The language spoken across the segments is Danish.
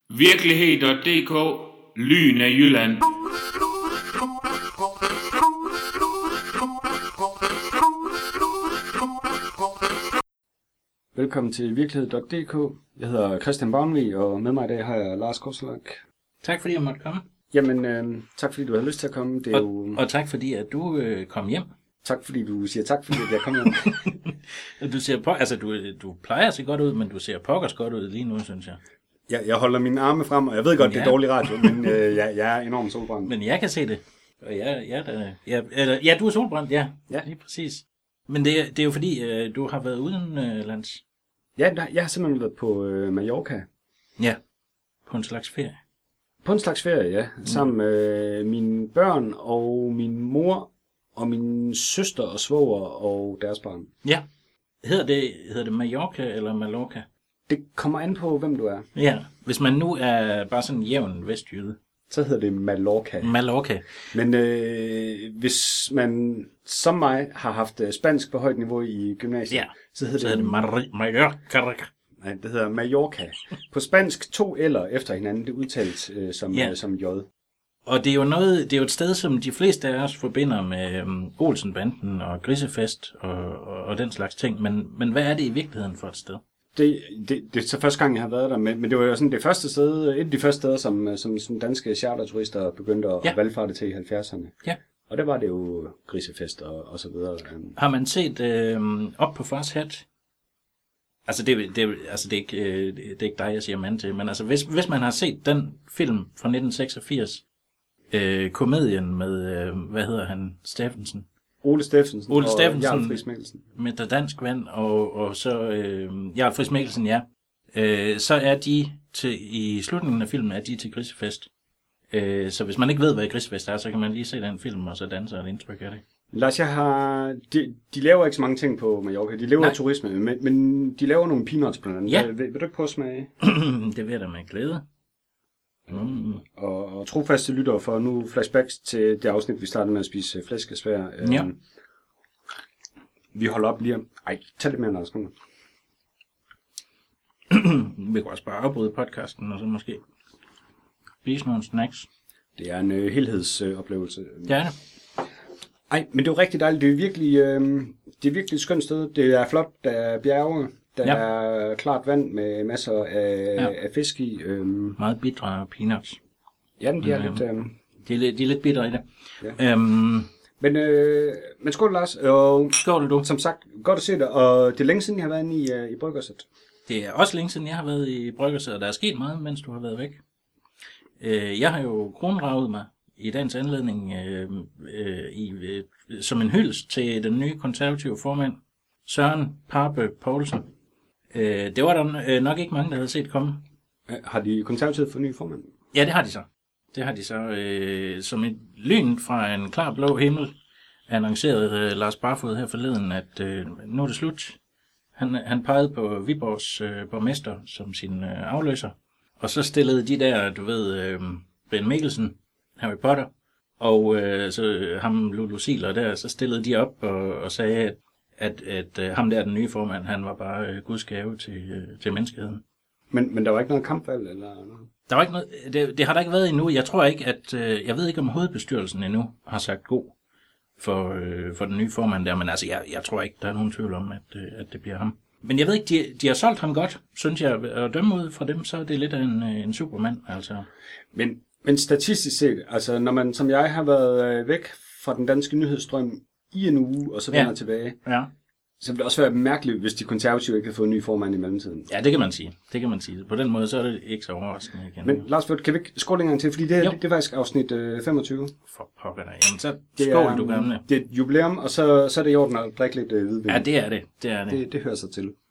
Virkelighed.dk. Lyn af Jylland. Velkommen til Virkelighed.dk. Jeg hedder Christian Bavnvig, og med mig i dag har jeg Lars Korselak. Tak fordi jeg måtte komme. Jamen, tak fordi du har lyst til at komme. Det er og tak fordi at du kom hjem. Tak fordi du siger tak fordi jeg kom hjem. Du ser du plejer at se godt ud, men du ser pokkers godt ud lige nu, synes jeg. Jeg holder mine arme frem, og jeg ved godt, det er dårlig radio, men jeg er enormt solbrændt. Men jeg kan se det. Og du er solbrændt, ja. Lige præcis. Men det er jo fordi, du har været udenlands. Ja, jeg har simpelthen været på Mallorca. Ja, på en slags ferie. På en slags ferie, ja. Sammen med mine børn og min mor og min søster og svoger og deres barn. Ja. Hedder det Mallorca eller Mallorca? Det kommer an på, hvem du er. Ja, hvis man nu er bare sådan en jævn vestjyde. Så hedder det Mallorca. Mallorca. Men hvis man som mig har haft spansk på højt niveau i gymnasiet, så hedder det Mallorca. Nej, det hedder Mallorca. På spansk 2 L'er efter hinanden, det udtales som J. Og det er jo et sted, som de fleste af os forbinder med Olsenbanden og Grisefest og den slags ting. Men hvad er det i virkeligheden for et sted? Det er så første gang, jeg har været der, men det var jo sådan det første sted, et af de første steder, som danske charterturister begyndte at valfarte til i 70'erne. Ja. Og der var det jo Grisefest og så videre. Har man set op på Fars Hat? Altså det er ikke dig, jeg siger mand til, men altså hvis man har set den film fra 1986, komedien med, hvad hedder han, Steffensen? Ole Steffensen og Jarl Friis Mikkelsen. Med Der Dansk Vand og så Jarl Friis Mikkelsen, ja. Så er de i slutningen af filmen er de til Grisefest. Så hvis man ikke ved, hvad Grisefest er, så kan man lige se den film, og så danse et indtryk af det. Lars, de laver ikke så mange ting på Mallorca. De laver turisme, men de laver nogle peanuts blandt andet. Ja. Vil du ikke prøve at smage? Det vil jeg da med glæde. Og trofaste lyttere for nu flashbacks til det afsnit, vi startede med at spise flæskesvær. Vi holder op lige om... Ej, tag lidt mere, Lars. Vi kan også bare afbryde podcasten, og så måske spise nogle snacks. Det er en helhedsoplevelse. Det er det. Ej, men det er jo rigtig dejligt. Det er virkelig et skønt sted. Det er flot, der er bjerge. Der er klart vand med masser af fisk i. Meget bitre peanuts. Ja, de er lidt... De er lidt bitre i det. Ja. Men skål, Lars. Og skål, du. Som sagt, godt at se dig. Og det er længe siden, jeg har været inde i Bryggerset. Det er også længe siden, jeg har været i Bryggerset, og der er sket meget, mens du har været væk. Jeg har jo kronraget mig i dagens anledning som en hyldest til den nye konservative formand, Søren Pape Poulsen. Det var der nok ikke mange, der havde set komme. Har de konservative fået ny formand? Ja, det har de så. Som et lyn fra en klar blå himmel annoncerede Lars Barfod her forleden, at nu er det slut. Han pegede på Viborgs borgmester som sin afløser. Og så stillede de der, du ved, Ben Mikkelsen, Harry Potter, og så ham Lulu Ziegler der, så stillede de op og sagde, at ham der, den nye formand, han var bare Guds gave til menneskeheden. Men der var ikke noget kampvalg, eller noget? Der var ikke noget, det har der ikke været endnu. Jeg tror ikke, jeg ved ikke, om hovedbestyrelsen endnu har sagt god for den nye formand der, men altså, jeg tror ikke, der er nogen tvivl om, at det bliver ham. Men jeg ved ikke, de har solgt ham godt, synes jeg, og dømme ud fra dem, så er det lidt af en supermand, altså. Men statistisk set, altså når man som jeg har været væk fra den danske nyhedsstrøm i en uge, og så vender tilbage, så vil det også være mærkeligt, hvis de konservative ikke har fået en ny formand i mellemtiden. Ja, det kan man sige. På den måde, så er det ikke så overraskende igen. Men Lars, kan vi ikke skåle en gang til, fordi det er faktisk afsnit 25. For pokker dig. Jamen, så skål du gamle. Det er et jubilæum, og så er det i orden at drikke lidt hvidvin. Ja, det er det. Det hører sig til.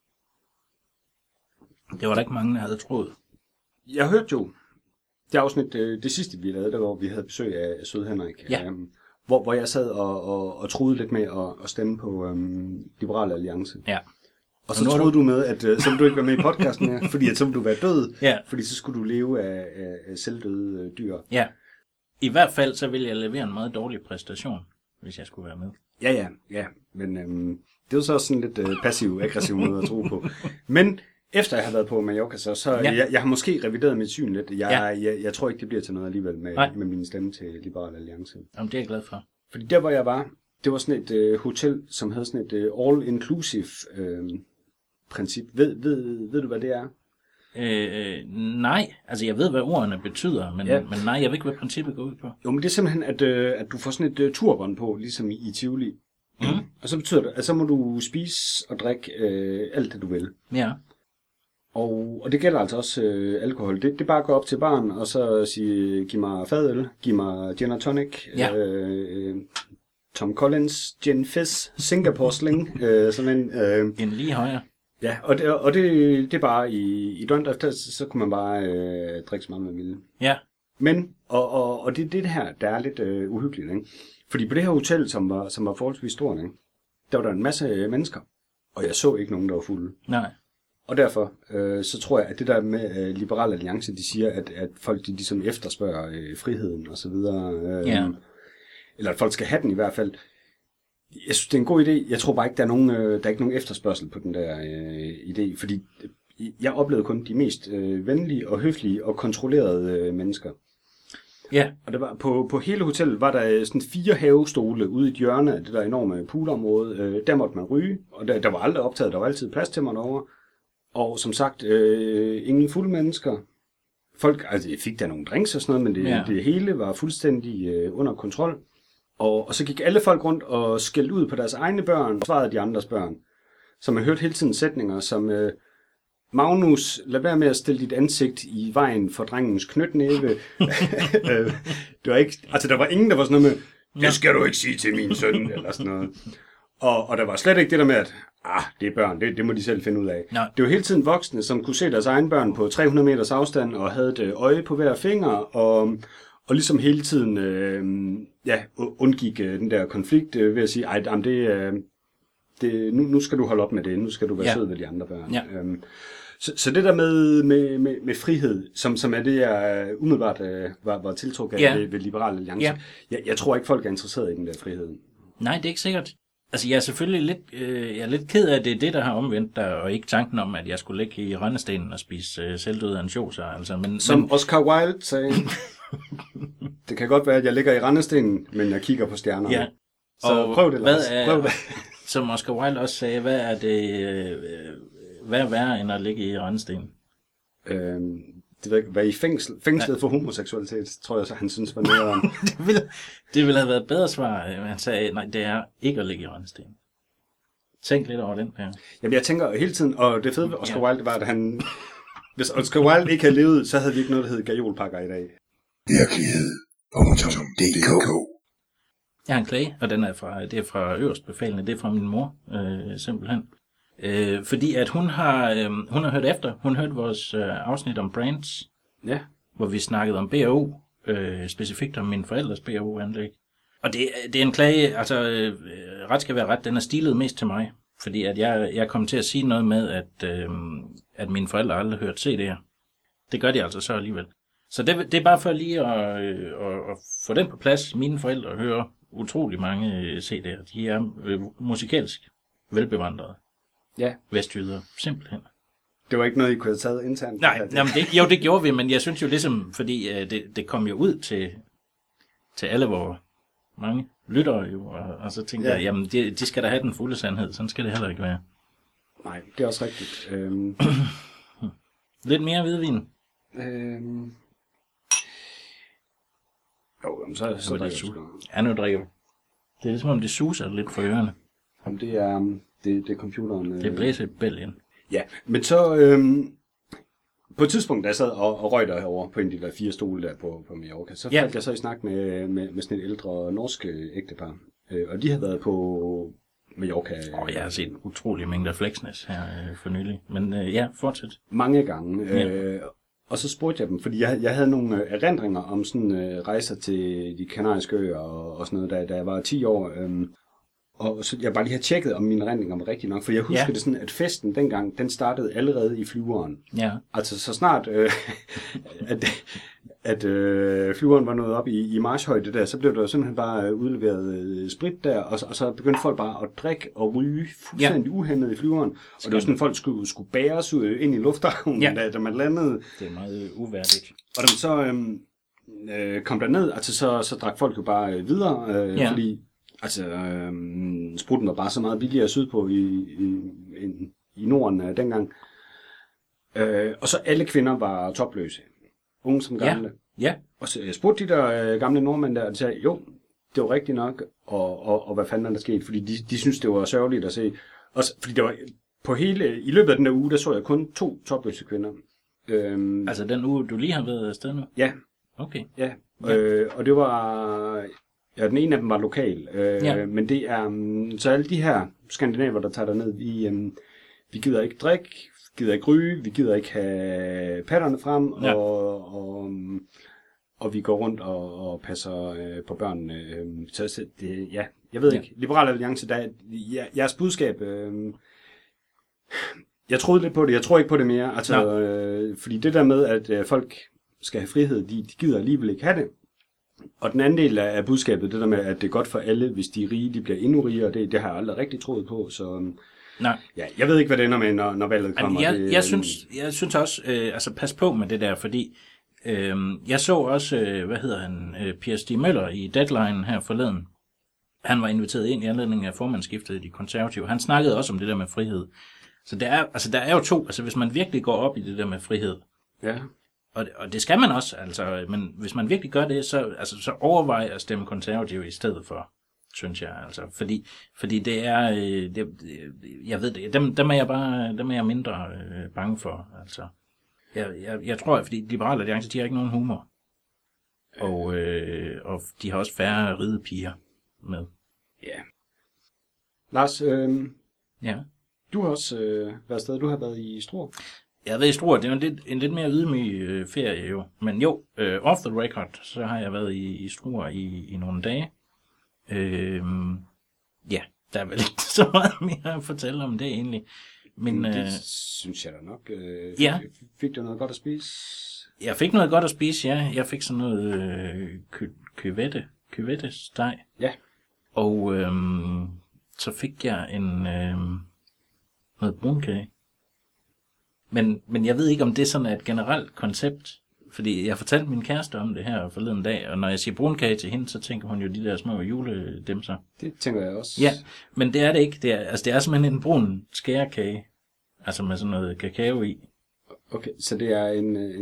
Det var der ikke mange, der havde troet. Jeg hørte jo det afsnit, det sidste vi lavede, der hvor vi havde besøg af Søde Henrik. Ja. Hvor jeg sad og troede lidt med at stemme på Liberal Alliance. Ja. Og så troede du med, at så ville du ikke være med i podcasten her, fordi at så ville du være død, fordi så skulle du leve af selvdøde dyr. Ja. I hvert fald så ville jeg levere en meget dårlig præstation, hvis jeg skulle være med. Ja. Men det er jo så sådan lidt passiv-aggressiv måde at tro på. Men efter jeg har været på Mallorca, så jeg har måske revideret mit syn lidt. Jeg tror ikke, det bliver til noget alligevel med min stemme til Liberal Alliance. Jamen, det er jeg glad for. Fordi der, hvor jeg var, det var sådan et hotel, som havde sådan et all-inclusive princip. Ved du, hvad det er? Nej, altså jeg ved, hvad ordene betyder, men nej, jeg ved ikke, hvad princippet går ud på. Jo, men det er simpelthen, at du får sådan et turbånd på, ligesom i Tivoli. Og så betyder det, at så må du spise og drikke alt det, du vil. Ja. Og det gælder altså også alkohol. Det er bare at gå op til baren, og så sige, giv mig fadøl, giv mig gin og tonic, Tom Collins, gin fizz, Singapore sling, sådan en lige højere. Ja, og det er bare i døgndrift, så kunne man bare drikke så meget man ville. Ja. Men, og det her, der er lidt uhyggeligt, ikke? Fordi på det her hotel, som var forholdsvis stort, ikke? Der var der en masse mennesker, og jeg så ikke nogen, der var fulde. Nej. Og derfor, så tror jeg, at det der med Liberal Alliance, de siger, at folk de ligesom efterspørger friheden og så videre. Eller at folk skal have den i hvert fald. Jeg synes, det er en god idé. Jeg tror bare ikke, der er ikke nogen efterspørgsel på den der idé, fordi jeg oplevede kun de mest venlige og høflige og kontrollerede mennesker. Ja. Og der var, på hele hotellet var der sådan 4 havestole ude i et hjørne af det der enorme poolområde. Der måtte man ryge, og der var aldrig optaget, der var altid plads til mig derovre. Og som sagt, ingen fulde mennesker. Folk fik der nogle drinks og sådan noget, men det hele var fuldstændig under kontrol. Og så gik alle folk rundt og skældte ud på deres egne børn, og svarede de andres børn. Så man hørte hele tiden sætninger som, Magnus, lad være med at stille dit ansigt i vejen for drengens knytnæve. Det var ikke, der var ingen, der var sådan noget med, det skal du ikke sige til min søn, eller sådan noget. Og der var slet ikke det der med, at det er børn, det må de selv finde ud af. Nej. Det var hele tiden voksne, som kunne se deres egne børn på 300 meters afstand, og havde et øje på hver finger, og ligesom hele tiden undgik den der konflikt ved at sige, nu skal du holde op med det, nu skal du være sød ved de andre børn. Ja. Så det der med frihed, som er det, jeg umiddelbart var tiltrukket af ved Liberal Alliance, jeg tror ikke, folk er interesseret i den der frihed. Nej, det er ikke sikkert. Altså, jeg er selvfølgelig lidt ked af, at det er det, der har omvendt dig, og ikke tanken om, at jeg skulle ligge i rønnestenen og spise selvdøde ansjoser. Altså, som Oscar Wilde sagde, det kan godt være, at jeg ligger i rønnestenen, men jeg kigger på stjernerne. Ja. Så prøv det, Lars. Prøv det. Som Oscar Wilde også sagde, hvad er værre end at ligge i rønnestenen? Det ved ikke, være i fængslet for homoseksualitet, tror jeg så, han synes var noget. det ville have været et bedre svar. Han sagde, nej, det er ikke at ligge i rønnestenen. Tænk lidt over den her. Jamen, jeg tænker hele tiden, og det fede ved Oscar Wilde, det var, at hvis Oscar Wilde ikke havde levet, så havde vi ikke noget, der hed gajolpakker i dag. Virkelighed.dk. Jeg har en klage, og det er fra øverstbefalende, det er fra min mor, simpelthen. Fordi at hun har hørt efter. Hun hørte vores afsnit om brands, hvor vi snakkede om BAO, specifikt om mine forældres BAO-anlæg. Og det er en klage, altså ret skal være ret, den er stilet mest til mig, fordi at jeg kom til at sige noget med, at mine forældre aldrig hørt CD'er. Det gør de altså så alligevel. Så det er bare for lige at få den på plads. Mine forældre hører utrolig mange CD'er. De er musikalsk velbevandrede. Ja. Vestjyder, simpelthen. Det var ikke noget, I kunne have taget internt? Nej, det gjorde vi, men jeg synes jo ligesom, fordi det kom jo ud til alle vores mange lyttere jo, og så tænkte jeg, jamen de skal da have den fulde sandhed, sådan skal det heller ikke være. Nej, det er også rigtigt. Lidt mere hvidvin. Jo, så drikker du. Ja, nu drikker vi. Det er ligesom om det suser lidt for ørerne. Jamen, det er computeren. Det blæser i bælgen. Ja, men så på et tidspunkt, da jeg sad og røg derovre på en af de der 4 stole der på Mallorca, så faldt jeg så i snak med sådan et ældre norsk ægtepar. Og de havde været på Mallorca. Jeg har set utrolige mængder Flexness her for nylig. Men fortsæt. Mange gange. Ja. Og så spurgte jeg dem, fordi jeg havde nogle erindringer om sådan rejser til de kanariske øer og sådan noget, da jeg var 10 år. Og så jeg bare lige har tjekket, om mine erindringer var rigtige nok, for jeg husker det sådan, at festen dengang, den startede allerede i flyveren. Ja. Altså så snart, at flyveren var nået op i marchhøjde der, så blev der simpelthen bare udleveret sprit der, og så begyndte folk bare at drikke og ryge fuldstændig uhæmmet i flyveren. Og det var sådan, at folk skulle bæres ind i lufthavnen, da man landede. Det er meget uværdigt. Og da man så kom derned, altså så drak folk jo bare videre, fordi sprutten var bare så meget billigere sydpå i Norden dengang. Og så alle kvinder var topløse. Unge som gamle. Ja. Og så spurgte de der gamle nordmænd der, og de sagde, jo, det var rigtigt nok, og hvad fanden der skete, fordi de synes det var sørgeligt at se. Også, fordi det var i løbet af den der uge, der så jeg kun 2 topløse kvinder. Altså den uge, du lige har været afsted nu? Ja. Okay. Ja, og det var... Ja, den ene af dem var lokal, men det er... Så alle de her skandinaver, der tager derned, vi gider ikke drikke, gider ikke ryge, vi gider ikke have patterne frem, og vi går rundt og passer på børnene. Så det, jeg ved ikke. Liberal Alliance, jeres budskab... jeg troede lidt på det, jeg tror ikke på det mere. Altså, fordi det der med, at folk skal have frihed, de gider alligevel ikke have det. Og den anden del af budskabet, det der med, at det er godt for alle, hvis de er rige, de bliver endnu rigere, det har jeg aldrig rigtig troet på, så... Nej. Ja, jeg ved ikke, hvad det ender med, når valget kommer. Jeg synes også, pas på med det der, fordi jeg så også, Per Stig Møller i Deadline her forleden. Han var inviteret ind i anledning af formandsskiftet i De Konservative. Han snakkede også om det der med frihed. Så der er jo 2, altså hvis man virkelig går op i det der med frihed, og det skal man også, altså, men hvis man virkelig gør det, så overvej at stemme konservativ i stedet for, synes jeg, altså, fordi det er, jeg ved det, dem er jeg mindre bange for, altså. Jeg tror, fordi Liberal Alliance, de har ikke nogen humor, og de har også færre ridepiger med. Ja. Lars, du har også været afsted, du har været i Struer. Jeg har været i Struer, det er jo en lidt mere ydmyg ferie jo. Men jo, off the record, så har jeg været i Struer i nogle dage. Der er vel ikke så meget mere at fortælle om det egentlig. Men, det synes jeg da nok. Fik du noget godt at spise? Jeg fik noget godt at spise, ja. Jeg fik sådan noget kyvette-steg. Ja. Og så fik jeg noget brunkage. Men jeg ved ikke, om det sådan er et generelt koncept, fordi jeg fortalte min kæreste om det her forleden dag, og når jeg siger brunkage til hende, så tænker hun jo de der små juledemser. Det tænker jeg også. Ja, men det er det ikke. Det er simpelthen en brun skærekage, altså med sådan noget kakao i. Okay, så det er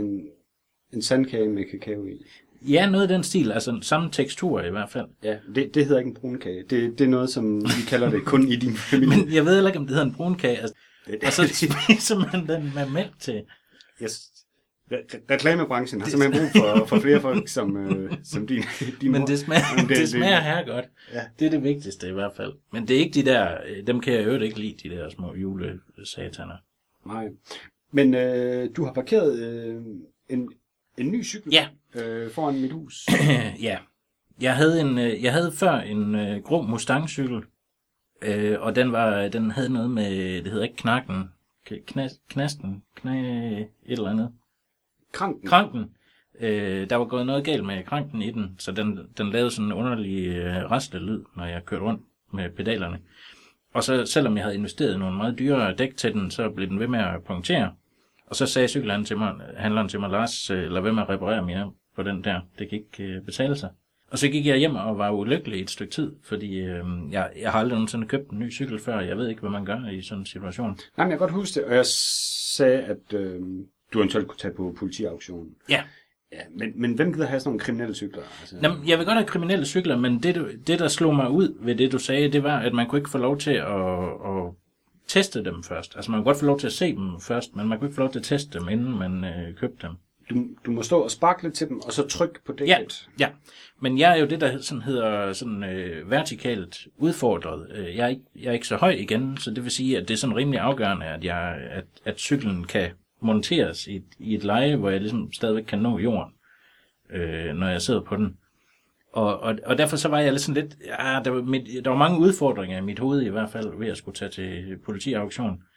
en sandkage med kakao i? Ja, noget i den stil, altså samme tekstur i hvert fald. Ja, det hedder ikke en brunkage. Det er noget, som vi kalder det kun i din familie. Men jeg ved heller ikke, om det hedder en brunkage. Altså, og så spiser man den med mælk til. Yes. Reklamebranchen har simpelthen brug for flere folk som din Men mor. det smager her godt. Ja. Det er det vigtigste i hvert fald. Men det er ikke de der, dem kan jeg jo ikke lide, de der små julesataner. Nej. Men du har parkeret en ny cykel foran mit hus. Ja. Jeg havde før en grå Mustang-cykel. Og den havde noget med, det hedder ikke knakken, knasten, et eller andet. Kranken. Der var gået noget galt med kranken i den, så den lavede sådan en underlig raslelyd, når jeg kørte rundt med pedalerne. Og så selvom jeg havde investeret nogle meget dyre dæk til den, så blev den ved med at punktere. Og så sagde handleren til mig, Lars, lad være med at reparere mere på den der. Det kan ikke betale sig. Og så gik jeg hjem og var ulykkelig i et stykke tid, fordi jeg har aldrig nogensinde købt en ny cykel før. Jeg ved ikke, hvad man gør i sådan en situation. Nej, men jeg kan godt huske det, og jeg sagde, at du eventuelt kunne tage på politiauktionen. Ja. Ja, men hvem gider have sådan nogle kriminelle cykler? Altså... Jamen, jeg vil godt have kriminelle cykler, men det, der slog mig ud ved det, du sagde, det var, at man kunne ikke få lov til at teste dem først. Altså, man kunne godt få lov til at se dem først, men man kunne ikke få lov til at teste dem, inden man købte dem. Du må stå og sparke lidt til dem, og så trykke på dækket. Ja. Men jeg er jo det, der hedder vertikalt udfordret. Jeg er ikke så høj igen, så det vil sige, at det er sådan rimelig afgørende, at cyklen kan monteres i et leje, hvor jeg ligesom stadigvæk kan nå jorden, når jeg sidder på den. Og derfor så var jeg lidt sådan lidt, der var mange udfordringer i mit hoved i hvert fald, ved at skulle tage til politiauktion.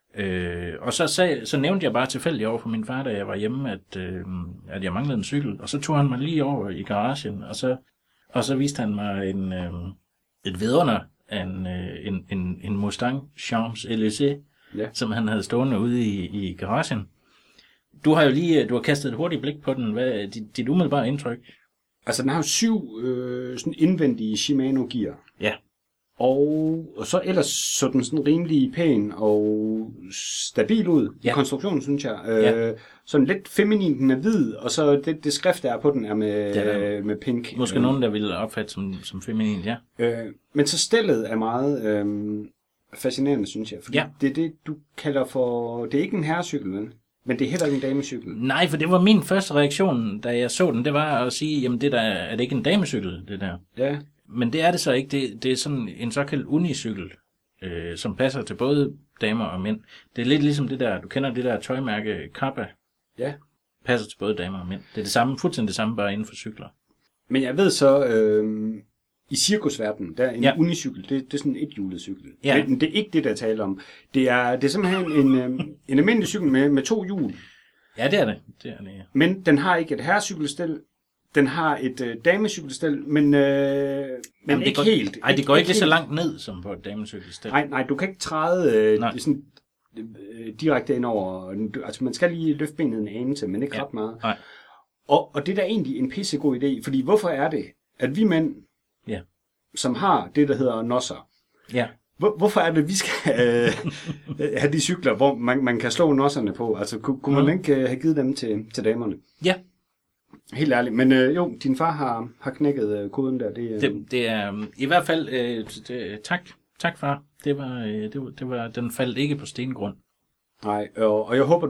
Og så nævnte jeg bare tilfældigt over for min far, da jeg var hjemme, at jeg manglede en cykel. Og så tog han mig lige over i garagen, og så viste han mig et vidunder af en Mustang Champs-Élysées, som han havde stående ude i garagen. Du har kastet et hurtigt blik på den. Hvad er dit umiddelbare indtryk? Altså, den har jo 7 sådan indvendige Shimano-gear. Ja. Og så ellers så den sådan rimelig pæn og stabil ud i konstruktionen, synes jeg. Sådan lidt feminin, den er hvid, og så det skrift, der er på den, er med pink. Måske nogen, der ville opfatte som feminin, ja. Men så stellet er meget fascinerende, synes jeg. Fordi det er det, du kalder for... Det er ikke en herrecykel, vel? Men det er heller ikke en damecykel. Nej, for det var min første reaktion, da jeg så den. Det var at sige, jamen er det ikke en damecykel, det der? Ja. Men det er det så ikke. Det er sådan en såkaldt unicykel, som passer til både damer og mænd. Det er lidt ligesom det der, du kender det der tøjmærke Kappa. Ja. Passer til både damer og mænd. Det er det samme, fuldstændig det samme, bare inden for cykler. Men jeg ved så, i cirkusverdenen, der er en unicykel, det er sådan en ethjulet cykel. Ja. Men det er ikke det, der taler om. Det er simpelthen en almindelig cykel med 2 hjul. Ja, det er det. Ja. Men den har ikke et herrecykelstel. Den har et damecykelstel, men ikke helt. Nej, det går ikke lige så langt ned som på et damecykelstel. Nej, du kan ikke træde sådan, direkte ind over. Altså, man skal lige løfte benet en anelse, men ikke ret meget. Nej. Og det er da egentlig en pissegod idé, fordi hvorfor er det, at vi mænd, som har det, der hedder nosser, hvorfor er det, at vi skal have de cykler, hvor man kan slå nosserne på? Altså, kunne man ikke have givet dem til damerne? Ja. Helt ærligt. Men din far har knækket koden der. Det er i hvert fald... Tak far. Det var, den faldt ikke på stengrund. Nej, og jeg håber,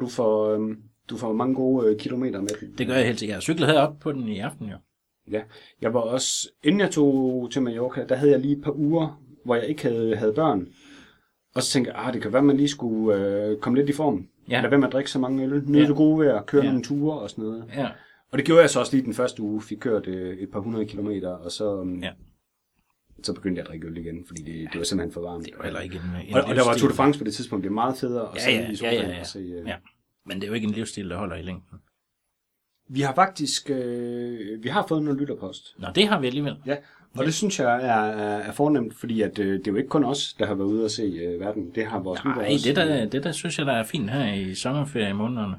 du får mange gode kilometer med den. Det gør jeg helt sikkert. Jeg cyklede heroppe på den i aften, jo. Ja, jeg var også... Inden jeg tog til Mallorca, der havde jeg lige et par uger, hvor jeg ikke havde børn. Og så tænkte jeg, det kan være, man lige skulle komme lidt i form. Ja. Lad være med at drikke så mange øl. Nyde det gode ved at køre nogle ture og sådan noget. Ja. Og det gjorde jeg så også lige den første uge. Fik kørt et par 100 kilometer, og så begyndte jeg at drikke øl igen, fordi det var simpelthen for varmt. Det var heller ikke en og der var Tour de France på det tidspunkt. Det er meget federe at sidde i sofaen og se... Ja. Men det er jo ikke en livsstil, der holder i længden. Vi har faktisk vi har fået noget lytterpost. Nå, det har vi alligevel. Ja, og det synes jeg er fornemt, fordi at, det er jo ikke kun os, der har været ude og se verden. Det har vores lyttere også. Nej, det der synes jeg, der er fint her i sommerferie månederne.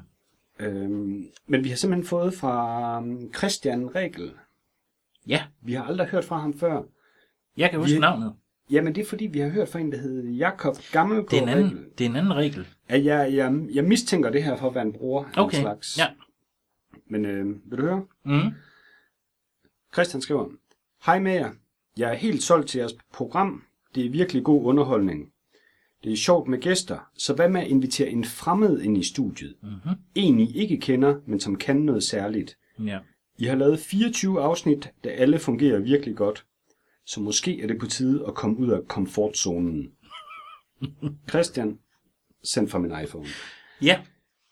Men vi har simpelthen fået fra Christian Regel. Ja. Vi har aldrig hørt fra ham før. Jeg kan huske navnet. Jamen, det er fordi, vi har hørt fra en, der hedder Jakob Gammelgaard. Det er en anden regel. Ja, jeg mistænker det her for at være en bror af en slags. Ja. Men vil du høre? Mm. Christian skriver, hej med jer. Jeg er helt solgt til jeres program. Det er virkelig god underholdning. Det er sjovt med gæster, så hvad med at invitere en fremmed ind i studiet? Mm-hmm. En, I ikke kender, men som kan noget særligt. Ja. I har lavet 24 afsnit, der alle fungerer virkelig godt. Så måske er det på tide at komme ud af komfortzonen. Christian, sendt fra min iPhone. Ja.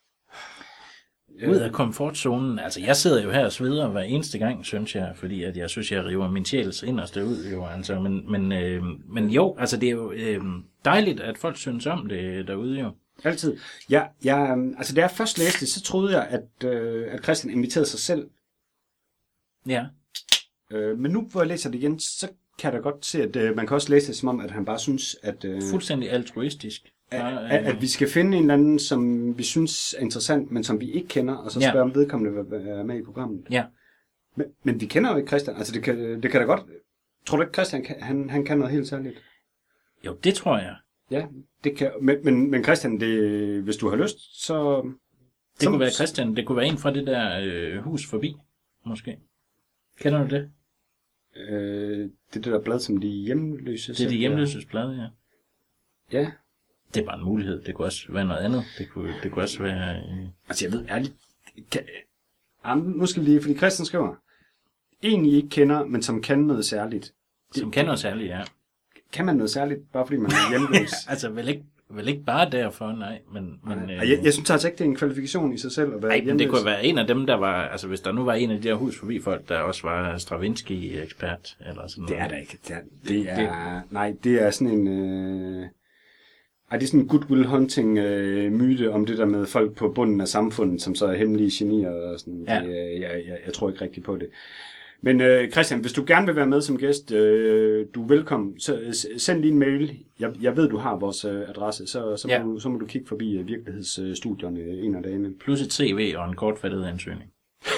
Ud af komfortzonen. Altså, jeg sidder jo her og sveder hver eneste gang, synes jeg, fordi at jeg synes, jeg river min sjæls inderste ud. Jo, altså. Men jo, altså, det er jo dejligt, at folk synes om det derude, jo. Altid. Ja, altså, da jeg først læste det, så troede jeg, at Christian inviterede sig selv. Ja. Men nu, hvor jeg læser det igen, så kan jeg da godt se, at man kan også læse det som om, at han bare synes, at... fuldstændig altruistisk. At vi skal finde en eller anden, som vi synes er interessant, men som vi ikke kender, og så spørge om vedkommende vil være med i programmet. Ja. Men vi kender jo ikke Christian. Altså, det kan da godt... Tror du ikke, Christian han kan noget helt særligt? Jo, det tror jeg. Ja, det kan... Men Christian, hvis du har lyst, så... Det kunne være Christian. Det kunne være en fra det der hus forbi, måske. Kender du det? Det der blad, som de hjemløse... Det er de hjemløses blad, ja. Ja. Det er bare en mulighed. Det kunne også være noget andet. Det kunne også være... Altså, jeg ved ærligt... Nu skal vi lige... Fordi Christian skriver... En, I ikke kender, men som kan noget særligt. Som kan noget særligt, ja. Kan man noget særligt, bare fordi man er hjemløs? Altså, vel ikke bare derfor, nej. Men jeg synes altså ikke, det er en kvalifikation i sig selv at være hjemløs. Men det kunne være en af dem, der var... Altså, hvis der nu var en af de der hus forbi folk, der også var Stravinsky-ekspert, eller sådan noget. Det er der ikke. Det er sådan en... Ej, det er sådan en Good Will Hunting myte om det der med folk på bunden af samfundet, som så er hemmelige genier og sådan. Ja. Jeg tror ikke rigtig på det. Men Christian, hvis du gerne vil være med som gæst, du er velkommen. Så send lige en mail. Jeg ved, du har vores adresse, så må du kigge forbi virkelighedsstudierne en af dagene. Plus et CV og en kortfattet ansøgning.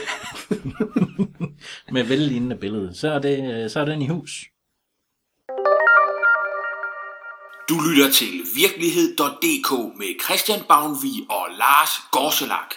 Med vellignende billede. Så er den i hus. Du lytter til virkelighed.dk med Christian Bavnvig og Lars Gorselak.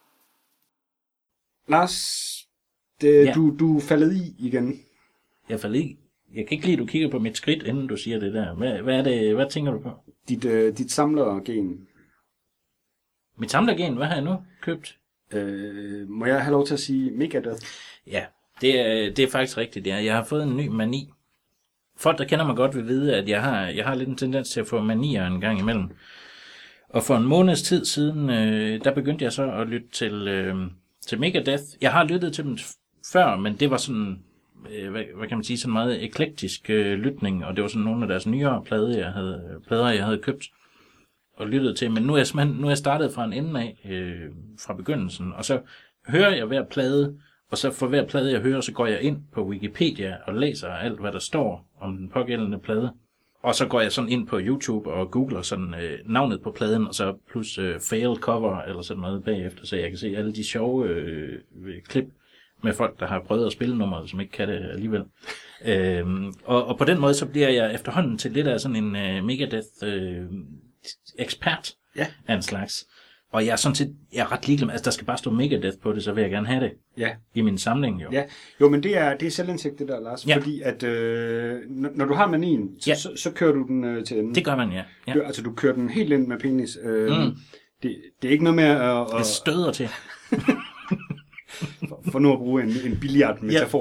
Lars, du faldet i igen. Jeg faldet i? Jeg kan ikke lide, at du kigger på mit skridt, inden du siger det der. Hvad er det? Hvad tænker du på? Dit samlergen. Mit samlergen? Hvad har jeg nu købt? Må jeg have lov til at sige Megadeth? Ja, det er faktisk rigtigt. Jeg har fået en ny mani. Folk, der kender mig godt, vil vide, at jeg har lidt en tendens til at få manier en gang imellem. Og for en måneds tid siden, der begyndte jeg så at lytte til Megadeth. Jeg har lyttet til dem før, men det var sådan, hvad kan man sige, sådan meget eklektisk lytning, og det var sådan nogle af deres nyere plader, jeg havde købt og lyttet til. Men nu er jeg startet fra en ende af, fra begyndelsen, og så hører jeg hver plade, og så for hver plade, jeg hører, så går jeg ind på Wikipedia og læser alt, hvad der står om den pågældende plade. Og så går jeg sådan ind på YouTube og googler sådan navnet på pladen, og så plus fail cover eller sådan noget bagefter, så jeg kan se alle de sjove klip med folk, der har prøvet at spille nummeret, som ikke kan det alligevel. Og på den måde, så bliver jeg efterhånden til lidt af sådan en Megadeth-ekspert af en slags. Og jeg er ret ligeglad med, altså der skal bare stå Megadeth på det, så vil jeg gerne have det i min samling. Jo. Ja, jo, men det er selvindsigt det der, Lars, fordi at når du har manien, så kører du den til enden. Det gør man, ja. Altså du kører den helt ind med penis. Det er ikke noget med at... Det støder til. for nu at bruge en billiard-metafor.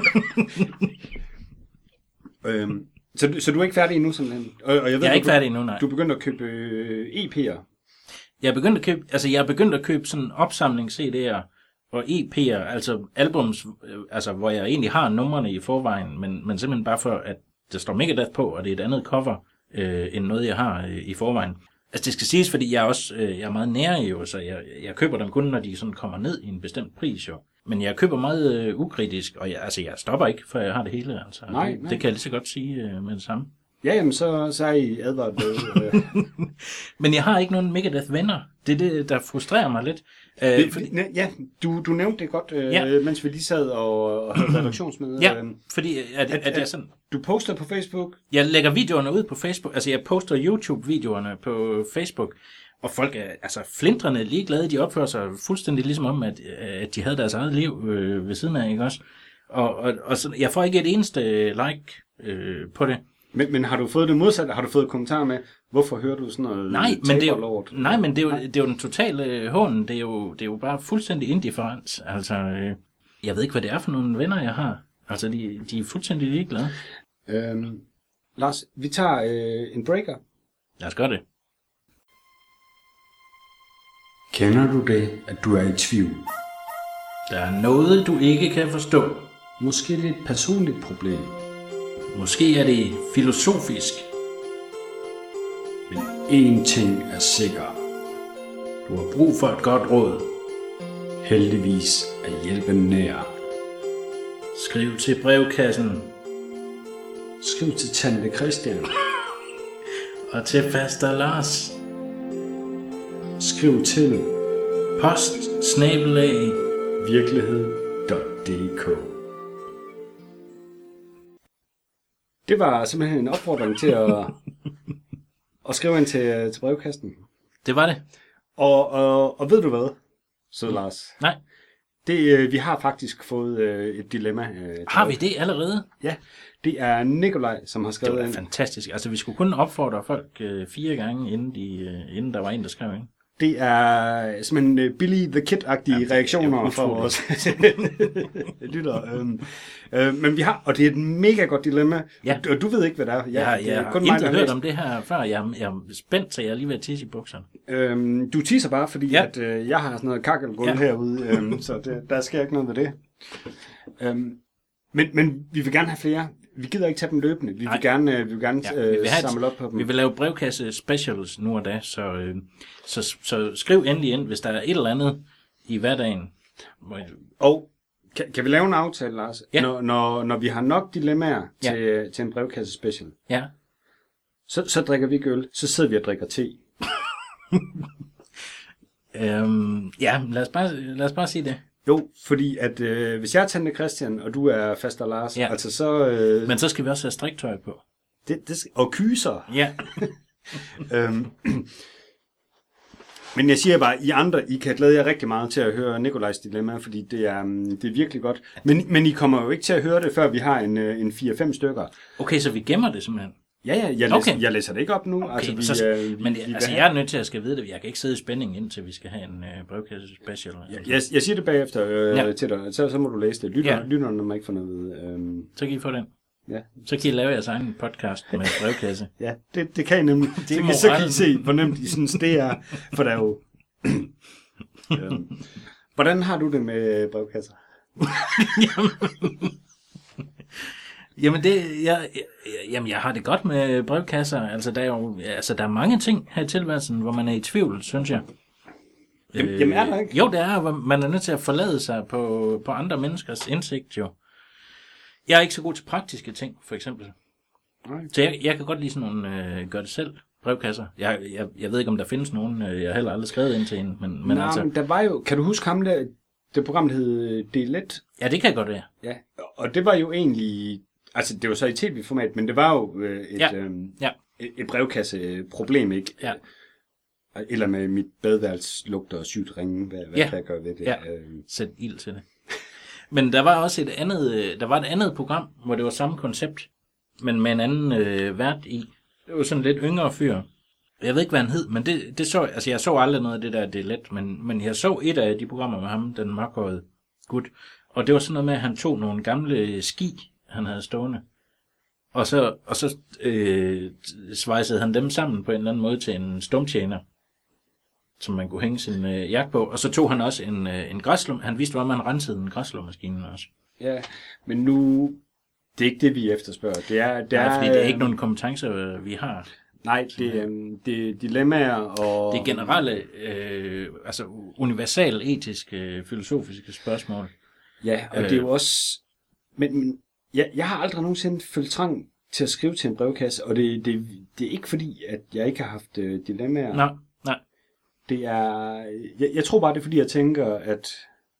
Så du er ikke færdig endnu, simpelthen? Og jeg er ikke færdig endnu, nej. Du er begyndt at købe EP'er. Jeg er begyndt at købe sådan opsamlings-CD'er og EP'er, altså albums, altså hvor jeg egentlig har numrene i forvejen, men simpelthen bare for, at der står Megadeth på, og det er et andet cover, end noget, jeg har i forvejen. Altså det skal siges, fordi jeg er meget nære jo, så jeg køber dem kun, når de sådan kommer ned i en bestemt pris jo. Men jeg køber meget ukritisk, og jeg stopper ikke, før jeg har det hele. Altså. Nej. Det kan jeg lige så godt sige med det samme. Ja, jamen så er I advaret. Men jeg har ikke nogen Megadeth-venner. Det er det, der frustrerer mig lidt. Du nævnte det godt, mens vi lige sad og havde redaktionsmøde. Ja, fordi at jeg sådan... Du poster på Facebook? Jeg lægger videoerne ud på Facebook. Altså, jeg poster YouTube-videoerne på Facebook. Og folk er altså flintrende ligeglade. De opfører sig fuldstændig ligesom om, at de havde deres eget liv ved siden af, ikke også? Og så, jeg får ikke et eneste like på det. Men har du fået det modsatte? Har du fået kommentarer med, hvorfor hører du sådan noget? Nej, men det er jo den totale hån. Det er jo bare fuldstændig indifferent. Altså, jeg ved ikke, hvad det er for nogle venner, jeg har. Altså, de er fuldstændig ligeglade. Lars, vi tager en breaker. Lad os gøre det. Kender du det, at du er i tvivl? Der er noget, du ikke kan forstå. Måske lidt personligt problem. Måske er det filosofisk. Men én ting er sikker. Du har brug for et godt råd. Heldigvis er hjælpen nær. Skriv til brevkassen. Skriv til Tante Christian. Og til Faster Lars. Skriv til post@virkelighed.dk. Det var simpelthen en opfordring til at skrive ind til brevkasten. Det var det. Og ved du hvad, så Lars? Nej. Vi har faktisk fået et dilemma. Har vi det allerede? Ja, det er Nikolaj, som har skrevet. Det var fantastisk. Altså, vi skulle kun opfordre folk 4 gange, inden der var en, der skrev ind. Det er simpelthen Billy the Kid-agtige reaktioner fra vores lyttere. Men vi har, og det er et mega godt dilemma, og du ved ikke, hvad det er. Jeg har ikke hørt om det her før. Jeg er spændt, så jeg er lige ved at tisse i bukserne. Du tisser bare, fordi at, jeg har sådan noget kakkelgulv herude, så der sker ikke noget ved det. Men vi vil gerne have flere. vi gider ikke tage dem løbende. Vi vil gerne samle op på dem. Vi vil lave brevkasse specials nu og da, så skriv endelig ind, hvis der er et eller andet i hverdagen. Og kan vi lave en aftale, Lars? Ja. Når vi har nok dilemmaer til en brevkasse special, så drikker vi ikke øl, så sidder vi og drikker te. Lad os bare sige det. Jo, fordi at hvis jeg er Tante Christian, og du er Faster Lars, altså så... Men så skal vi også have striktøj på. Og kyser. Ja. Men jeg siger bare, I kan glæde jer rigtig meget til at høre Nikolajs dilemma, fordi det er virkelig godt. Men I kommer jo ikke til at høre det, før vi har en 4-5 stykker. Okay, så vi gemmer det simpelthen? Ja, jeg læser det ikke op nu. Okay, jeg er nødt til at skal vide det. Jeg kan ikke sidde i spænding indtil vi skal have en brevkasse special. Jeg siger det bagefter til dig, så må du læse det. Lytterne må ikke få noget. Så kan I få den. Ja. Så kan I lave jeres egen podcast med brevkasse. Ja, det kan I nemlig. Så kan I se, hvor nemt I synes, det er. For der er jo... Hvordan har du det med brevkasser? Jamen, jeg har det godt med brevkasser. Altså, der er mange ting her i tilværelsen, hvor man er i tvivl, synes jeg. Jamen, er der ikke? Jo, det er. Man er nødt til at forlade sig på andre menneskers indsigt, jo. Jeg er ikke så god til praktiske ting, for eksempel. Nej. Så jeg kan godt lide sådan nogle gør det selv brevkasser. Jeg ved ikke, om der findes nogen. Jeg har heller aldrig skrevet ind til en. Men der var jo... Kan du huske ham der? Det program, der hed D-Let? Ja, det kan jeg godt være. Ja, og det var jo egentlig... Altså, det var så i tv-format, men det var jo et brevkasseproblem, ikke? Ja. Eller med mit badeværelse lugter og sygt ringe. Hvad kan jeg gøre ved det? Ja, sæt ild til det. Men der var også et andet program, hvor det var samme koncept, men med en anden vært i. Det var sådan lidt yngre fyr. Jeg ved ikke, hvad han hed, men det så... Altså, jeg så aldrig noget af det der, det er let, men jeg så et af de programmer med ham, den mørkhårede gut. Og det var sådan noget med, at han tog nogle gamle ski, han havde stående. Og så svejsede han dem sammen på en eller anden måde til en stumtjener, som man kunne hænge sin jakke på. Og så tog han også en græslum. Han vidste, hvordan man rensede en græslummaskinen også. Ja, men nu... Det er ikke det, vi efterspørger. Fordi det er ikke nogen kompetencer, vi har. Nej, det er dilemmaer og... Det er generelle, universal etiske, filosofiske spørgsmål. Ja, og det er jo også... Men jeg har aldrig nogensinde følt trang til at skrive til en brevkasse, og det er ikke fordi, at jeg ikke har haft dilemmaer. Nej. Det er... Jeg tror bare, det er fordi, jeg tænker, at...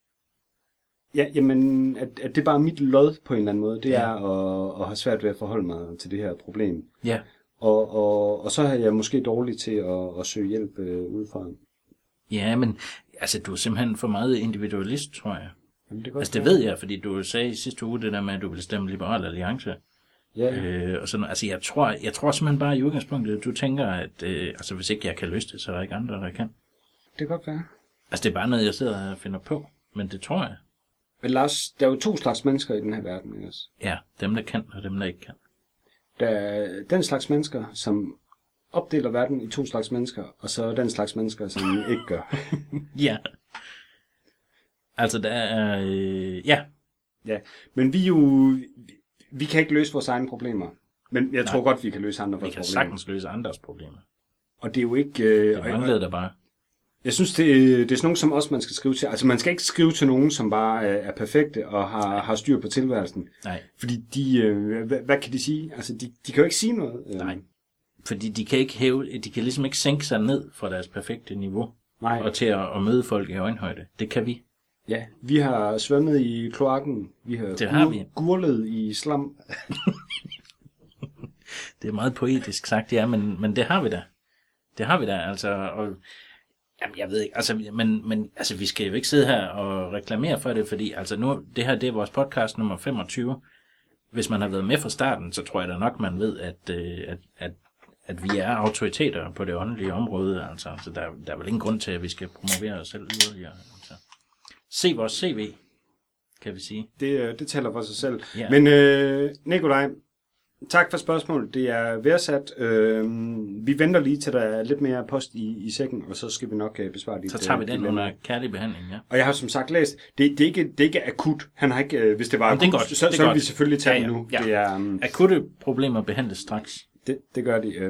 Ja, jamen, at det er bare mit lod på en eller anden måde. Det er at have svært ved at forholde mig til det her problem. Ja. Og så er jeg måske dårlig til at søge hjælp udefra. Ja, men altså, du er simpelthen for meget individualist, tror jeg. Jamen, det ved jeg, fordi du sagde i sidste uge det der med, at du ville stemme Liberal Alliance. Ja. Og sådan, altså, jeg tror simpelthen bare i udgangspunktet, at du tænker, at hvis ikke jeg kan løse det, så er der ikke andre, der kan. Det kan godt være. Altså, det er bare noget, jeg sidder og finder på, men det tror jeg. Men Lars, der er jo 2 slags mennesker i den her verden, ikke også? Ja, dem der kan, og dem der ikke kan. Der er den slags mennesker, som opdeler verden i 2 slags mennesker, og så den slags mennesker, som ikke gør. Ja. Altså, der er... Ja, men vi kan ikke løse vores egne problemer. Men jeg tror godt, vi kan løse andre vores problemer. Vi kan sagtens løse andres problemer. Og det er jo ikke... det manglede der bare. Jeg synes, det er sådan nogen, som også man skal skrive til. Altså, man skal ikke skrive til nogen, som bare er perfekte og har styr på tilværelsen. Nej. Fordi hvad kan de sige? Altså, de kan jo ikke sige noget. Nej. Fordi de kan ligesom ikke sænke sig ned fra deres perfekte niveau. Nej. Og til at møde folk i øjenhøjde. Det kan vi. Ja, vi har svømmet i kloakken. Vi har gurlet i slam. Det er meget poetisk sagt, ja, men det har vi da. Det har vi da, altså. Og, jamen, jeg ved ikke, altså, men altså, vi skal jo ikke sidde her og reklamere for det, fordi altså nu, det her, det er vores podcast nummer 25. Hvis man har været med fra starten, så tror jeg da nok, man ved, at vi er autoriteter på det åndelige område, altså. Så der er vel ingen grund til, at vi skal promovere os selv yderligere, altså. Se vores CV, kan vi sige. Det taler for sig selv. Ja. Men Nikolaj, Tak for spørgsmålet. Det er værdsat. Vi venter lige til der er lidt mere post i sækken, og så skal vi nok besvare dit. Så tager vi den under kærlig behandling, ja. Og jeg har som sagt læst, det er ikke akut. Han har ikke, hvis det var akut, godt, så vil vi selvfølgelig tage det nu. Ja. Det er, akutte problemer behandles straks. Det gør de.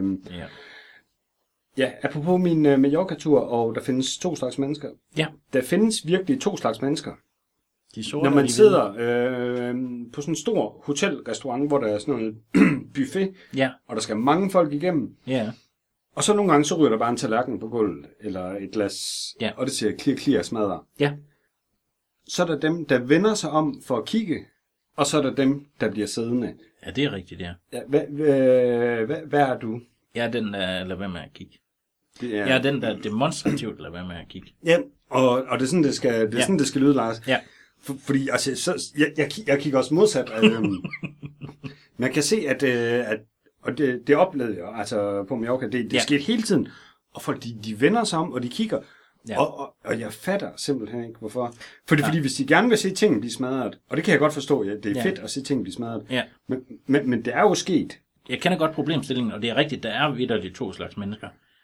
Ja, apropos min Mallorca-tur, og der findes 2 slags mennesker. Ja. Der findes virkelig 2 slags mennesker. De sorte, når man sidder på sådan en stor hotelrestaurant, hvor der er sådan noget buffet, og der skal mange folk igennem, og så nogle gange så ryger der bare en tallerken på gulvet, eller et glas, og det siger klirr smadrer. Ja. Så er der dem, der vender sig om for at kigge, og så er der dem, der bliver siddende. Ja, det er rigtigt, ja. Hvad er du? Jeg er den, der lader være med at kigge. Jeg er den, der demonstrativt lader være med at kigge. Ja, og det er sådan, det skal lyde, Lars. Ja. Fordi altså, jeg kigger også modsat. Man kan se, at og det oplevede jeg altså på Mallorca, det sker hele tiden. Og folk, de vender sig om, og de kigger. Ja. Og jeg fatter simpelthen ikke, hvorfor. Fordi hvis de gerne vil se ting blive smadret, og det kan jeg godt forstå, det er fedt at se ting blive smadret, men det er jo sket. Jeg kender godt problemstillingen, og det er rigtigt, der er vitterligt 2 slags mennesker.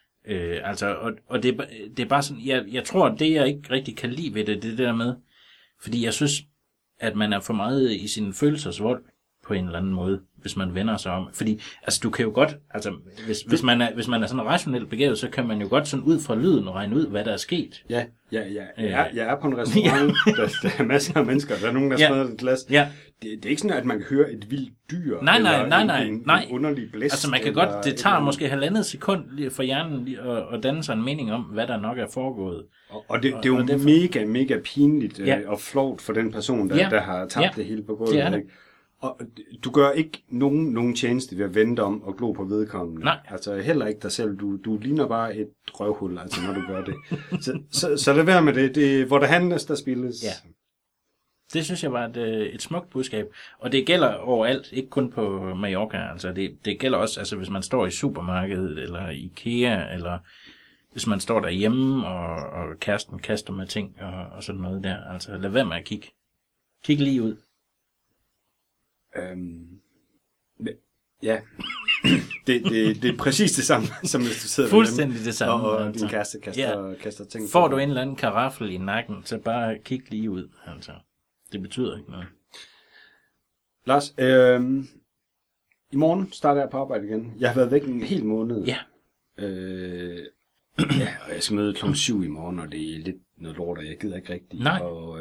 Og det er bare sådan, jeg tror, det jeg ikke rigtig kan lide ved det der med, fordi jeg synes, at man er for meget i sin følelsesvold på en eller anden måde, hvis man vender sig om. Fordi, altså, du kan jo godt, altså, hvis man er sådan rationelt begavet, så kan man jo godt sådan ud fra lyden regne ud, hvad der er sket. Ja. Jeg er på en restaurant, der er masser af mennesker, der er nogen, der smadrer et glas. Ja. Det er ikke sådan, at man kan høre et vildt dyr, nej. En underlig blæst. Altså, man kan godt, det tager måske 1,5 sekund for hjernen at danne sig en mening om, hvad der nok er foregået. Og det er jo mega pinligt og flovt for den person, der har tabt det hele på gulvet. Det er det. Og du gør ikke nogen tjeneste ved at vente om og glo på vedkommende. Nej. Altså heller ikke dig selv. Du ligner bare et røvhul, altså, når du gør det. så lad være med det. Hvor der handles, der spilles. Ja. Det synes jeg var et smukt budskab. Og det gælder overalt, ikke kun på Mallorca. Altså det gælder også, altså, hvis man står i supermarkedet, eller i IKEA, eller hvis man står derhjemme, og kæresten kaster med ting, og sådan noget der. Altså lad være med at kigge. Kig lige ud. Ja, det er præcis det samme, som hvis du sidder fuldstændig det samme. Og din kæreste kaster ting. Får du en eller anden karaffel i nakken, så bare kig lige ud. Altså, det betyder ikke noget. Lars, i morgen starter jeg på arbejde igen. Jeg har været væk en hel måned. Ja. Og jeg skal møde kl. 7 i morgen, og det er lidt noget lort, og jeg gider ikke rigtigt. Nej.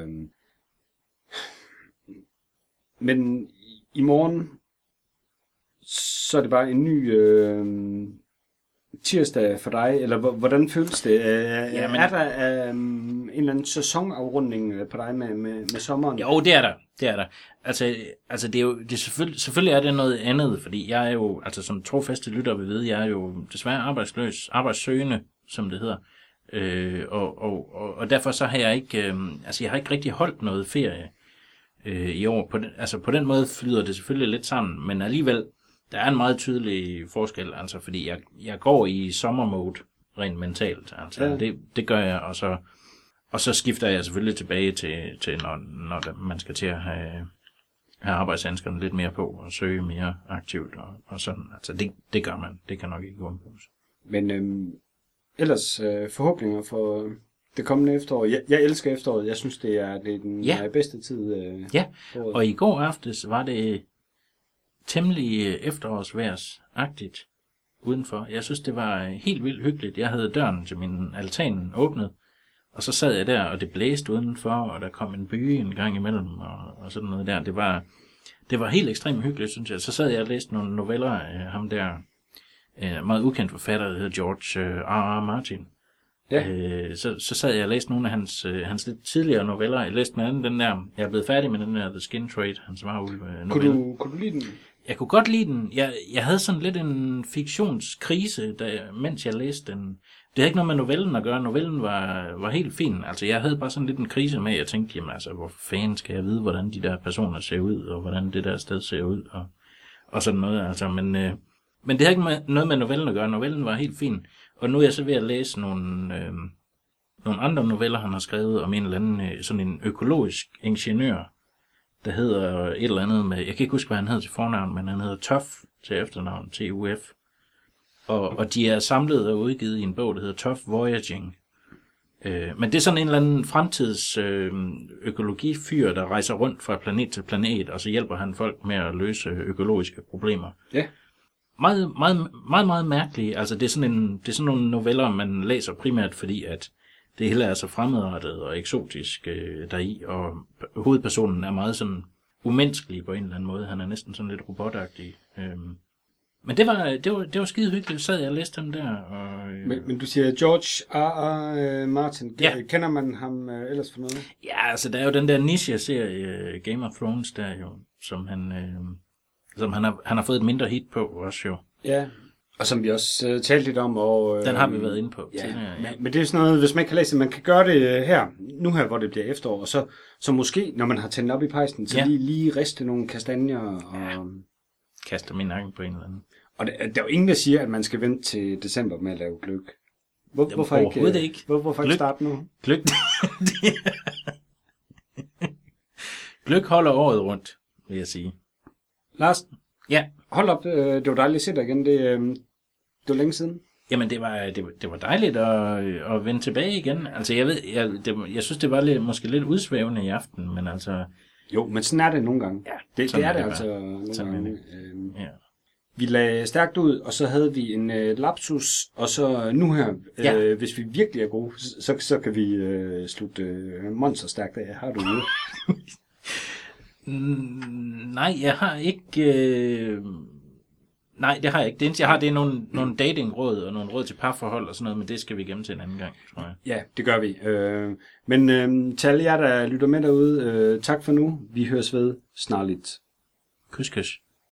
Men i morgen, så er det bare en ny tirsdag for dig, eller hvordan føles det? Er der en eller anden sæsonafrunding på dig med sommeren? Jo, det er der. Altså det er jo, selvfølgelig er det noget andet, fordi jeg er jo, altså som trofaste lytter vil vide, jeg er jo desværre arbejdsløs, arbejdssøgende, som det hedder. Og derfor så har jeg ikke, jeg har ikke rigtig holdt noget ferie i år. På den måde flyder det selvfølgelig lidt sammen, men alligevel, der er en meget tydelig forskel, altså, fordi jeg går i sommermode rent mentalt. Altså, det gør jeg, og så skifter jeg selvfølgelig tilbage til når man skal til at have arbejdshandskerne lidt mere på, og søge mere aktivt, og sådan. Altså, det gør man. Det kan nok ikke gå på. Men ellers forhåbninger for det kommende efterår. Jeg elsker efteråret. Jeg synes, det er den bedste tid. Og i går aftes var det temmelig efterårsværsagtigt udenfor. Jeg synes, det var helt vildt hyggeligt. Jeg havde døren til min altan åbnet, og så sad jeg der, og det blæste udenfor, og der kom en byge en gang imellem, og sådan noget der. Det var helt ekstremt hyggeligt, synes jeg. Så sad jeg og læste nogle noveller af ham der, meget ukendt forfatter, der hedder George R. Martin. Ja. Så sad jeg og læste nogle af hans lidt tidligere noveller. Jeg læste med den der, jeg er blevet færdig med den der The Skin Trade, hans varulv-novelle. Kunne du lide den? Jeg kunne godt lide den. Jeg havde sådan lidt en fiktionskrise, mens jeg læste den. Det havde ikke noget med novellen at gøre. Novellen var helt fin. Altså, jeg havde bare sådan lidt en krise med, jeg tænkte, jamen altså, hvor fanden skal jeg vide, hvordan de der personer ser ud, og hvordan det der sted ser ud, og sådan noget. Altså, men det havde ikke noget med novellen at gøre. Novellen var helt fin. Og nu er jeg så ved at læse nogle andre noveller, han har skrevet om en eller anden, sådan en økologisk ingeniør, der hedder et eller andet med, jeg kan ikke huske, hvad han hedder til fornavn, men han hedder Tough til efternavn, TUF. Og de er samlet og udgivet i en bog, der hedder Tough Voyaging. Men det er sådan en eller anden fremtids økologifyr, der rejser rundt fra planet til planet, og så hjælper han folk med at løse økologiske problemer. Ja. Meget mærkeligt. Altså det er sådan nogle noveller, man læser primært, fordi at det hele er så fremmedartet og eksotisk deri, og hovedpersonen er meget sådan umenneskelig på en eller anden måde. Han er næsten sådan lidt robotagtig. Men det var skide hyggeligt, så sad jeg og læste dem der. Og, men du siger George R. Martin. Ja. Kender man ham ellers for noget? Ja, altså der er jo den der niche-serie Game of Thrones der jo, som han har fået et mindre hit på også jo. Ja, og som vi også talte lidt om. Og, den har vi været inde på. Ja, men det er sådan noget, hvis man kan læse, man kan gøre det her, hvor det bliver efterår, og så måske, når man har tændt op i pejsen, så lige riste nogle kastanjer og... Kaster min nakken på en eller anden. Og der er jo ingen, der siger, at man skal vente til december med at lave gløgg. Hvorfor ikke? Hvorfor ikke starte nu? Gløgg. Gløgg holder året rundt, vil jeg sige. Lars? Ja. Hold op, det var dejligt at se dig igen. Det var længe siden. Jamen, det var dejligt at vende tilbage igen. Altså, jeg synes, det var måske lidt udsvævende i aften, men altså... Jo, men sådan er det nogle gange. Ja, det er det altså nogle gange. Ja. Vi lagde stærkt ud, og så havde vi en lapsus, og så nu her, hvis vi virkelig er gode, så kan vi slutte monsterstærkt af. Har du noget? Nej, jeg har ikke... Nej, det har jeg ikke. Det eneste, jeg har, det er nogle datingråd og nogle råd til parforhold og sådan noget, men det skal vi gemme til en anden gang, tror jeg. Ja, det gør vi. Men til alle jer, der lytter med derude, tak for nu. Vi høres ved snarligt. Kys, kys.